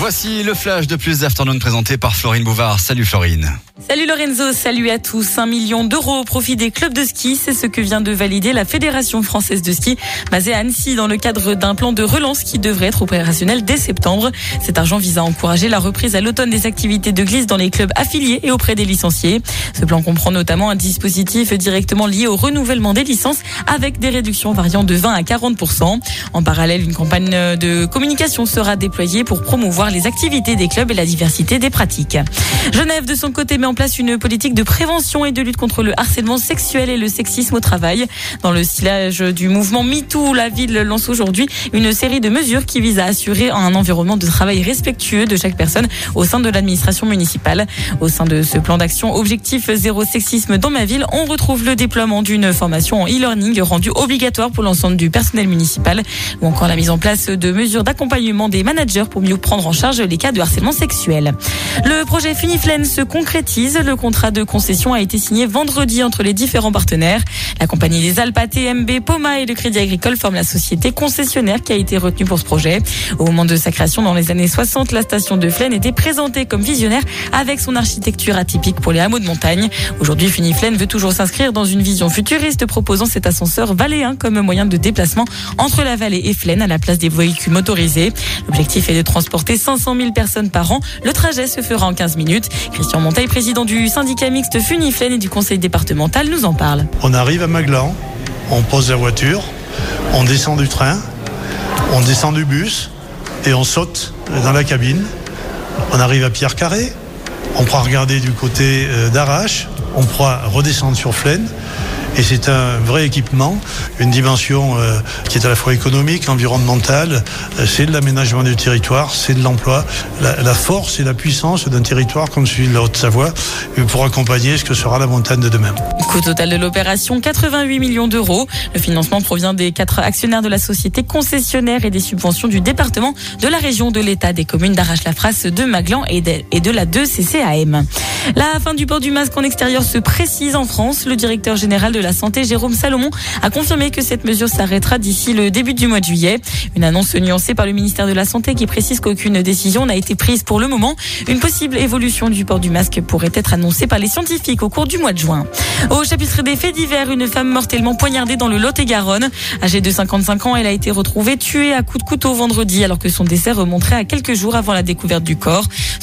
Voici le flash de Plus d'Afternoon présenté par Florine Bouvard. Salut Florine. Salut Lorenzo, salut à tous. 1 million d'euros au profit des clubs de ski, c'est ce que vient de valider la Fédération française de ski, basée à Annecy, dans le cadre d'un plan de relance qui devrait être opérationnel dès septembre. Cet argent vise à encourager la reprise à l'automne des activités de glisse dans les clubs affiliés et auprès des licenciés. Ce plan comprend notamment un dispositif directement lié au renouvellement des licences, avec des réductions variant de 20 à 40%. En parallèle, une campagne de communication sera déployée pour promouvoir les activités des clubs et la diversité des pratiques. Genève, de son côté, met en place une politique de prévention et de lutte contre le harcèlement sexuel et le sexisme au travail. Dans le sillage du mouvement MeToo, la ville lance aujourd'hui une série de mesures qui visent à assurer un environnement de travail respectueux de chaque personne au sein de l'administration municipale. Au sein de ce plan d'action Objectif Zéro Sexisme dans ma ville, on retrouve le déploiement d'une formation en e-learning rendue obligatoire pour l'ensemble du personnel municipal, ou encore la mise en place de mesures d'accompagnement des managers pour mieux prendre en charge les cas de harcèlement sexuel. Le projet Funiflen se concrétise. Le contrat de concession a été signé vendredi entre les différents partenaires. La compagnie des Alpes, TMB, Poma et le Crédit Agricole forment la société concessionnaire qui a été retenue pour ce projet. Au moment de sa création dans les années 60, la station de Flaine était présentée comme visionnaire avec son architecture atypique pour les hameaux de montagne. Aujourd'hui, Funiflen veut toujours s'inscrire dans une vision futuriste proposant cet ascenseur valéen comme moyen de déplacement entre la vallée et Flaine à la place des véhicules motorisés. L'objectif est de transporter 500 000 personnes par an. Le trajet se fera en 15 minutes. Christian Monteil, président du syndicat mixte Funiflen et du conseil départemental, nous en parle. On arrive à Maglan, on pose la voiture, on descend du train, on descend du bus et on saute dans la cabine. On arrive à Pierre-Carré, on pourra regarder du côté d'Arrache, on pourra redescendre sur Flaine. Et c'est un vrai équipement, une dimension qui est à la fois économique, environnementale, c'est de l'aménagement du territoire, c'est de l'emploi, la force et la puissance d'un territoire comme celui de la Haute-Savoie pour accompagner ce que sera la montagne de demain. Coût total de l'opération, 88 millions d'euros. Le financement provient des 4 actionnaires de la société concessionnaire et des subventions du département, de la région, de l'État, des communes d'Arrache-la-Frasse, de Maglan et de la 2CCAM. La fin du port du masque en extérieur se précise en France. Le directeur général de la Santé, Jérôme Salomon, a confirmé que cette mesure s'arrêtera d'ici le début du mois de juillet. Une annonce nuancée par le ministère de la Santé qui précise qu'aucune décision n'a été prise pour le moment. Une possible évolution du port du masque pourrait être annoncée par les scientifiques au cours du mois de juin. Au chapitre des faits divers, une femme mortellement poignardée dans le Lot-et-Garonne. Âgée de 55 ans, elle a été retrouvée tuée à coups de couteau vendredi alors que son décès remonterait à quelques jours avant la découverte du corps.